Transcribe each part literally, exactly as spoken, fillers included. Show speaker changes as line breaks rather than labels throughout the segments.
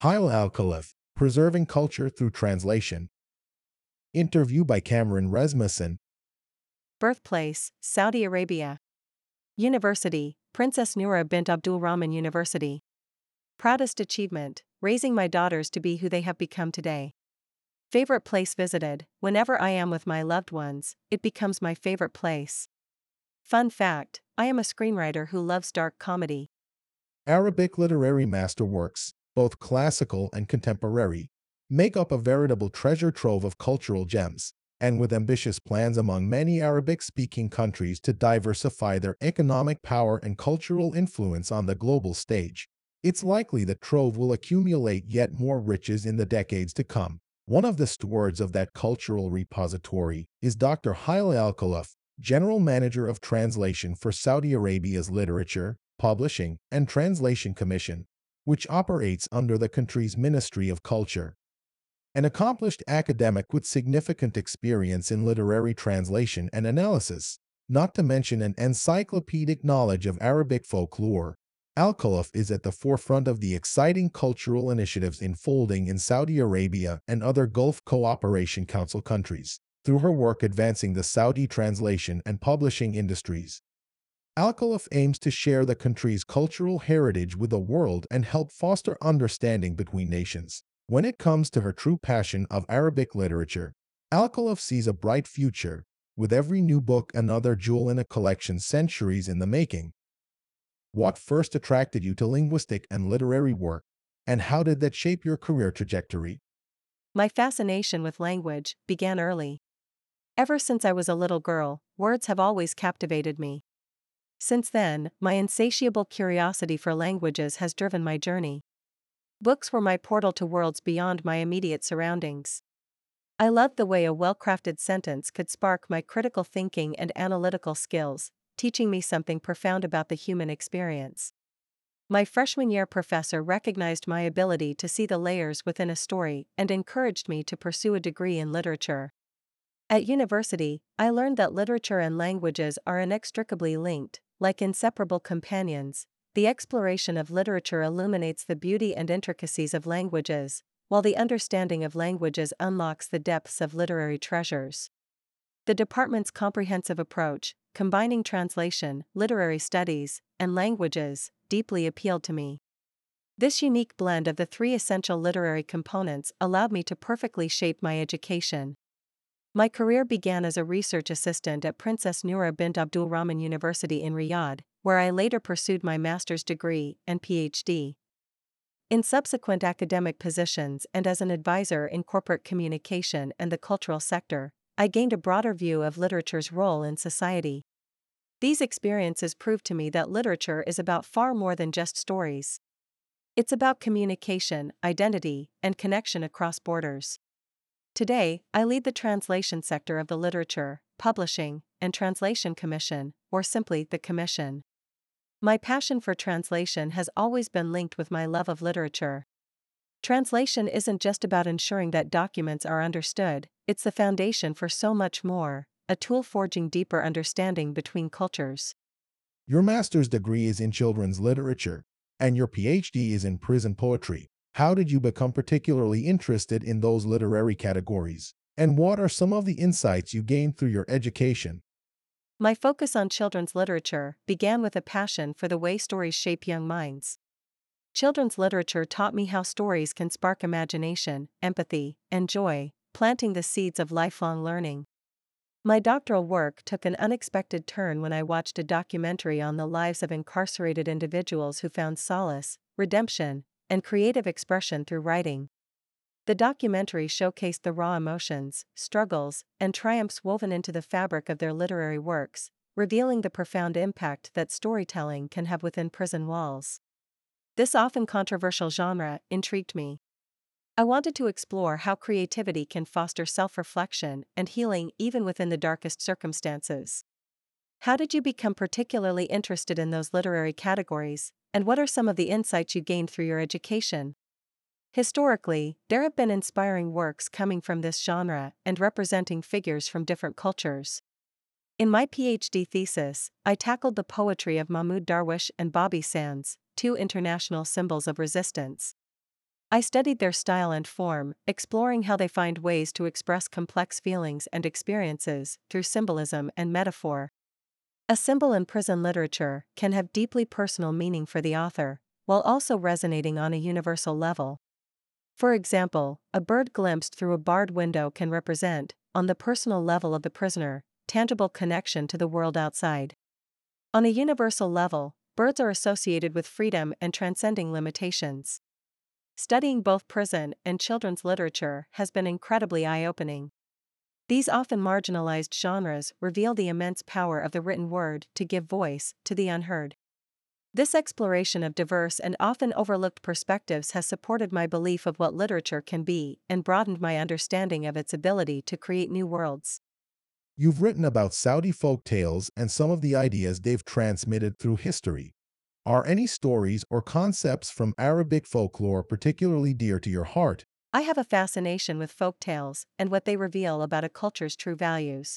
Hail Al-Khalif, Preserving Culture Through Translation. Interview by Cameron Rasmussen.
Birthplace, Saudi Arabia. University, Princess Noura bint Abdul Rahman University. Proudest achievement, raising my daughters to be who they have become today. Favorite place visited, whenever I am with my loved ones, it becomes my favorite place. Fun fact, I am a screenwriter who loves dark comedy.
Arabic literary masterworks, both classical and contemporary, make up a veritable treasure trove of cultural gems, and with ambitious plans among many Arabic-speaking countries to diversify their economic power and cultural influence on the global stage, it's likely that trove will accumulate yet more riches in the decades to come. One of the stewards of that cultural repository is Doctor Hail Al-Khalif, General Manager of Translation for Saudi Arabia's Literature, Publishing, and Translation Commission, which operates under the country's Ministry of Culture. An accomplished academic with significant experience in literary translation and analysis, not to mention an encyclopedic knowledge of Arabic folklore, Al-Khalif is at the forefront of the exciting cultural initiatives unfolding in Saudi Arabia and other Gulf Cooperation Council countries, through her work advancing the Saudi translation and publishing industries. Al-Khalif aims to share the country's cultural heritage with the world and help foster understanding between nations. When it comes to her true passion of Arabic literature, Al-Khalif sees a bright future, with every new book another jewel in a collection centuries in the making. What first attracted you to linguistic and literary work, and how did that shape your career trajectory?
My fascination with language began early. Ever since I was a little girl, words have always captivated me. Since then, my insatiable curiosity for languages has driven my journey. Books were my portal to worlds beyond my immediate surroundings. I loved the way a well-crafted sentence could spark my critical thinking and analytical skills, teaching me something profound about the human experience. My freshman year professor recognized my ability to see the layers within a story and encouraged me to pursue a degree in literature. At university, I learned that literature and languages are inextricably linked, like inseparable companions. The exploration of literature illuminates the beauty and intricacies of languages, while the understanding of languages unlocks the depths of literary treasures. The department's comprehensive approach, combining translation, literary studies, and languages, deeply appealed to me. This unique blend of the three essential literary components allowed me to perfectly shape my education. My career began as a research assistant at Princess Noura bint Abdul Rahman University in Riyadh, where I later pursued my master's degree and P H D. In subsequent academic positions and as an advisor in corporate communication and the cultural sector, I gained a broader view of literature's role in society. These experiences proved to me that literature is about far more than just stories. It's about communication, identity, and connection across borders. Today, I lead the translation sector of the Literature, Publishing, and Translation Commission, or simply the Commission. My passion for translation has always been linked with my love of literature. Translation isn't just about ensuring that documents are understood, it's the foundation for so much more, a tool forging deeper understanding between cultures.
Your master's degree is in children's literature, and your P H D is in prison poetry. How did you become particularly interested in those literary categories? And what are some of the insights you gained through your education?
My focus on children's literature began with a passion for the way stories shape young minds. Children's literature taught me how stories can spark imagination, empathy, and joy, planting the seeds of lifelong learning. My doctoral work took an unexpected turn when I watched a documentary on the lives of incarcerated individuals who found solace, redemption, and creative expression through writing. The documentary showcased the raw emotions, struggles, and triumphs woven into the fabric of their literary works, revealing the profound impact that storytelling can have within prison walls. This often controversial genre intrigued me. I wanted to explore how creativity can foster self-reflection and healing even within the darkest circumstances. How did you become particularly interested in those literary categories, and what are some of the insights you gained through your education? Historically, there have been inspiring works coming from this genre and representing figures from different cultures. In my P H D thesis, I tackled the poetry of Mahmoud Darwish and Bobby Sands, two international symbols of resistance. I studied their style and form, exploring how they find ways to express complex feelings and experiences through symbolism and metaphor. A symbol in prison literature can have deeply personal meaning for the author, while also resonating on a universal level. For example, a bird glimpsed through a barred window can represent, on the personal level of the prisoner, tangible connection to the world outside. On a universal level, birds are associated with freedom and transcending limitations. Studying both prison and children's literature has been incredibly eye-opening. These often marginalized genres reveal the immense power of the written word to give voice to the unheard. This exploration of diverse and often overlooked perspectives has supported my belief of what literature can be and broadened my understanding of its ability to create new worlds.
You've written about Saudi folk tales and some of the ideas they've transmitted through history. Are any stories or concepts from Arabic folklore particularly dear to your heart?
I have a fascination with folk tales and what they reveal about a culture's true values.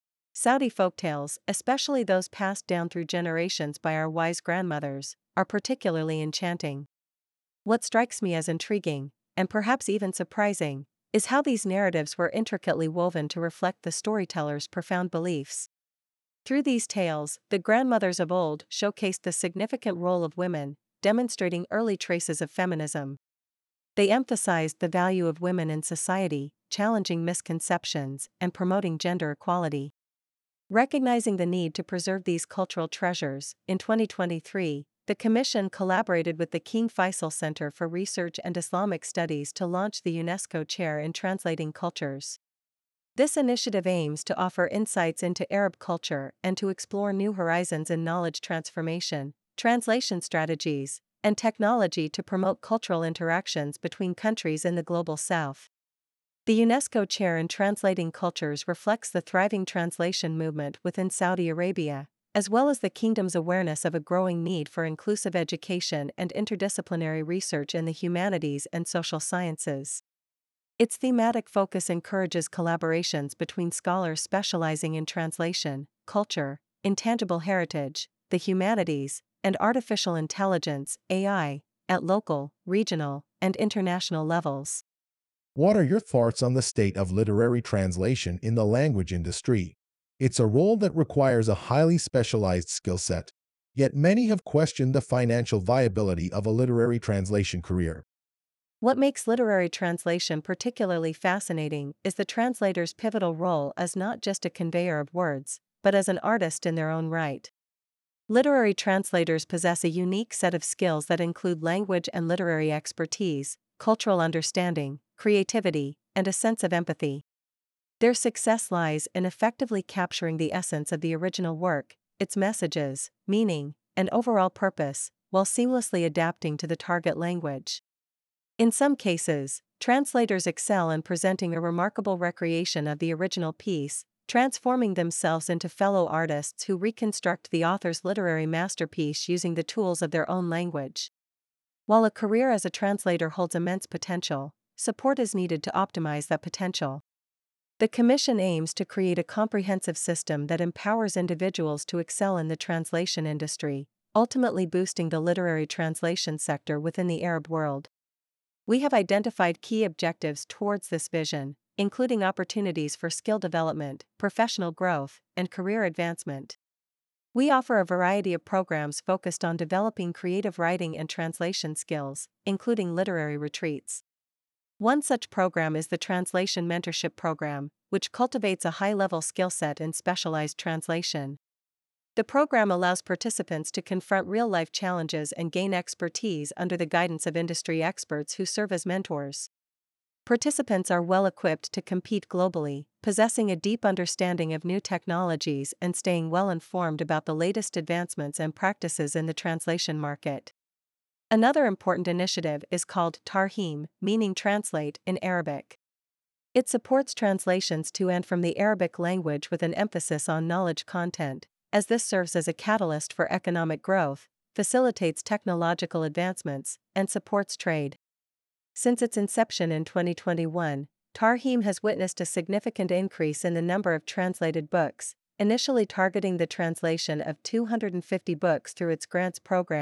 Saudi folktales, especially those passed down through generations by our wise grandmothers, are particularly enchanting. What strikes me as intriguing, and perhaps even surprising, is how these narratives were intricately woven to reflect the storyteller's profound beliefs. Through these tales, the grandmothers of old showcased the significant role of women, demonstrating early traces of feminism. They emphasized the value of women in society, challenging misconceptions and promoting gender equality. Recognizing the need to preserve these cultural treasures, in twenty twenty-three, the Commission collaborated with the King Faisal Center for Research and Islamic Studies to launch the UNESCO Chair in Translating Cultures. This initiative aims to offer insights into Arab culture and to explore new horizons in knowledge transformation, translation strategies, and technology to promote cultural interactions between countries in the Global South. The UNESCO Chair in Translating Cultures reflects the thriving translation movement within Saudi Arabia, as well as the kingdom's awareness of a growing need for inclusive education and interdisciplinary research in the humanities and social sciences. Its thematic focus encourages collaborations between scholars specializing in translation, culture, intangible heritage, the humanities, and artificial intelligence (A I) at local, regional, and international levels.
What are your thoughts on the state of literary translation in the language industry? It's a role that requires a highly specialized skill set, yet many have questioned the financial viability of a literary translation career.
What makes literary translation particularly fascinating is the translator's pivotal role as not just a conveyor of words, but as an artist in their own right. Literary translators possess a unique set of skills that include language and literary expertise, cultural understanding, creativity, and a sense of empathy. Their success lies in effectively capturing the essence of the original work, its messages, meaning, and overall purpose, while seamlessly adapting to the target language. In some cases, translators excel in presenting a remarkable recreation of the original piece, transforming themselves into fellow artists who reconstruct the author's literary masterpiece using the tools of their own language. While a career as a translator holds immense potential, support is needed to optimize that potential. The Commission aims to create a comprehensive system that empowers individuals to excel in the translation industry, ultimately boosting the literary translation sector within the Arab world. We have identified key objectives towards this vision, including opportunities for skill development, professional growth, and career advancement. We offer a variety of programs focused on developing creative writing and translation skills, including literary retreats. One such program is the Translation Mentorship Program, which cultivates a high-level skill set in specialized translation. The program allows participants to confront real-life challenges and gain expertise under the guidance of industry experts who serve as mentors. Participants are well-equipped to compete globally, possessing a deep understanding of new technologies and staying well-informed about the latest advancements and practices in the translation market. Another important initiative is called Tarhim, meaning translate in Arabic. It supports translations to and from the Arabic language with an emphasis on knowledge content, as this serves as a catalyst for economic growth, facilitates technological advancements, and supports trade. Since its inception in twenty twenty-one, Tarhim has witnessed a significant increase in the number of translated books, initially targeting the translation of two hundred fifty books through its grants program.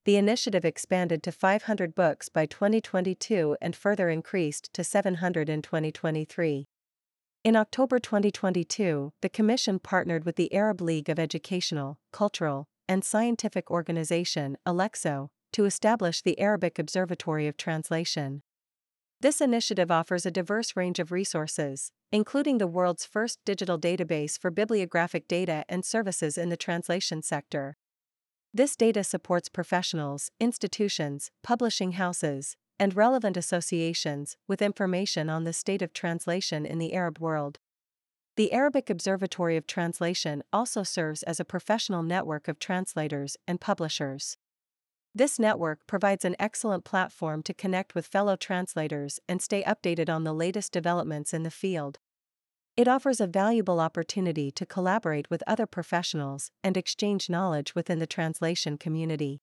The initiative expanded to five hundred books by twenty twenty-two and further increased to seven hundred in twenty twenty-three. In October twenty twenty-two, the Commission partnered with the Arab League of Educational, Cultural, and Scientific Organization, ALEXO, to establish the Arabic Observatory of Translation. This initiative offers a diverse range of resources, including the world's first digital database for bibliographic data and services in the translation sector. This data supports professionals, institutions, publishing houses, and relevant associations with information on the state of translation in the Arab world. The Arabic Observatory of Translation also serves as a professional network of translators and publishers. This network provides an excellent platform to connect with fellow translators and stay updated on the latest developments in the field. It offers a valuable opportunity to collaborate with other professionals and exchange knowledge within the translation community.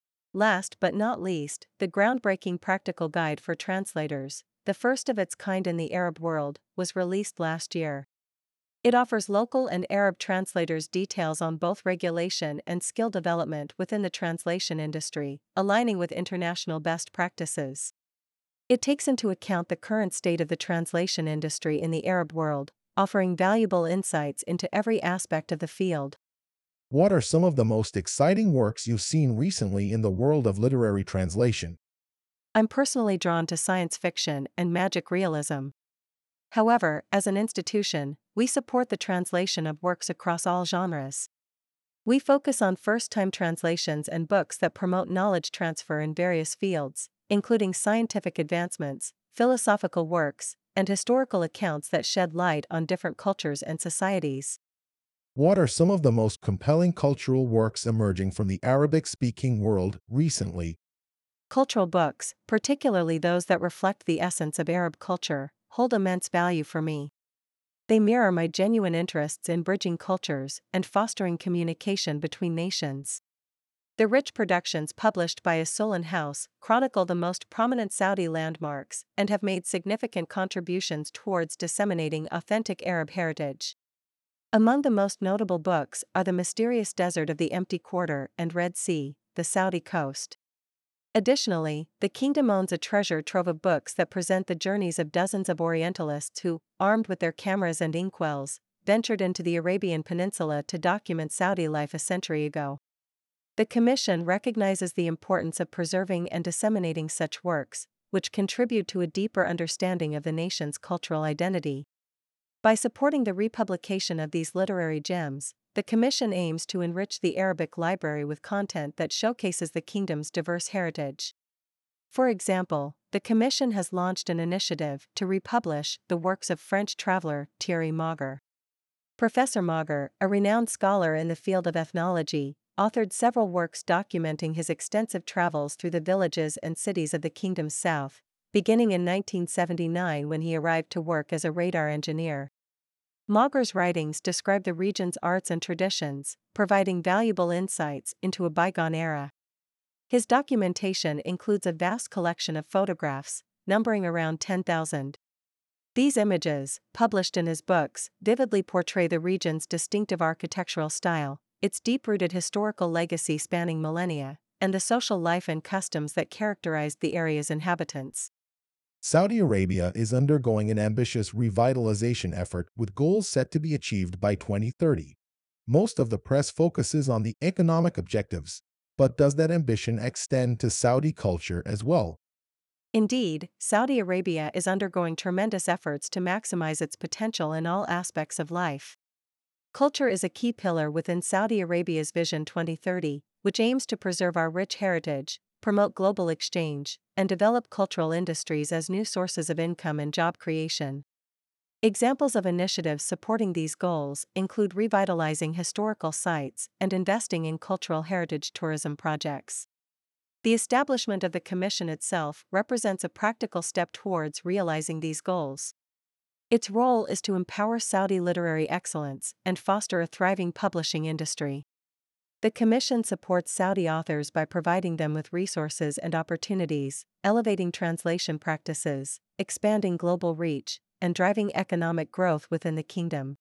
Last but not least, the groundbreaking Practical Guide for Translators, the first of its kind in the Arab world, was released last year. It offers local and Arab translators details on both regulation and skill development within the translation industry, aligning with international best practices. It takes into account the current state of the translation industry in the Arab world, offering valuable insights into every aspect of the field.
What are some of the most exciting works you've seen recently in the world of literary translation?
I'm personally drawn to science fiction and magic realism. However, as an institution, we support the translation of works across all genres. We focus on first-time translations and books that promote knowledge transfer in various fields, including scientific advancements, philosophical works, and historical accounts that shed light on different cultures and societies.
What are some of the most compelling cultural works emerging from the Arabic-speaking world recently?
Cultural books, particularly those that reflect the essence of Arab culture, hold immense value for me. They mirror my genuine interests in bridging cultures and fostering communication between nations. The rich productions published by Asolin House chronicle the most prominent Saudi landmarks and have made significant contributions towards disseminating authentic Arab heritage. Among the most notable books are The Mysterious Desert of the Empty Quarter and Red Sea, the Saudi Coast. Additionally, the kingdom owns a treasure trove of books that present the journeys of dozens of Orientalists who, armed with their cameras and inkwells, ventured into the Arabian Peninsula to document Saudi life a century ago. The Commission recognizes the importance of preserving and disseminating such works, which contribute to a deeper understanding of the nation's cultural identity. By supporting the republication of these literary gems, the Commission aims to enrich the Arabic library with content that showcases the kingdom's diverse heritage. For example, the Commission has launched an initiative to republish the works of French traveler Thierry Mauger. Professor Mauger, a renowned scholar in the field of ethnology, authored several works documenting his extensive travels through the villages and cities of the kingdom's south, beginning in nineteen seventy-nine when he arrived to work as a radar engineer. Mauger's writings describe the region's arts and traditions, providing valuable insights into a bygone era. His documentation includes a vast collection of photographs, numbering around ten thousand. These images, published in his books, vividly portray the region's distinctive architectural style, its deep-rooted historical legacy spanning millennia, and the social life and customs that characterized the area's inhabitants.
Saudi Arabia is undergoing an ambitious revitalization effort with goals set to be achieved by twenty thirty. Most of the press focuses on the economic objectives, but does that ambition extend to Saudi culture as well?
Indeed, Saudi Arabia is undergoing tremendous efforts to maximize its potential in all aspects of life. Culture is a key pillar within Saudi Arabia's Vision twenty thirty, which aims to preserve our rich heritage, promote global exchange, and develop cultural industries as new sources of income and job creation. Examples of initiatives supporting these goals include revitalizing historical sites and investing in cultural heritage tourism projects. The establishment of the Commission itself represents a practical step towards realizing these goals. Its role is to empower Saudi literary excellence and foster a thriving publishing industry. The Commission supports Saudi authors by providing them with resources and opportunities, elevating translation practices, expanding global reach, and driving economic growth within the kingdom.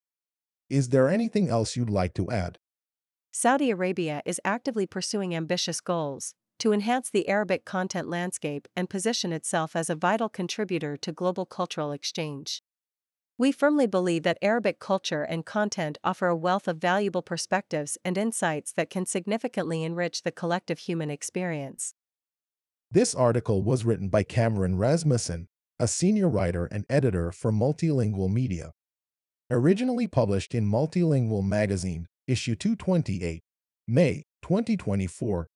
Is there anything else you'd like to add?
Saudi Arabia is actively pursuing ambitious goals, to enhance the Arabic content landscape and position itself as a vital contributor to global cultural exchange. We firmly believe that Arabic culture and content offer a wealth of valuable perspectives and insights that can significantly enrich the collective human experience.
This article was written by Cameron Rasmussen, a senior writer and editor for Multilingual Media. Originally published in Multilingual Magazine, issue two twenty-eight, May twenty twenty-four,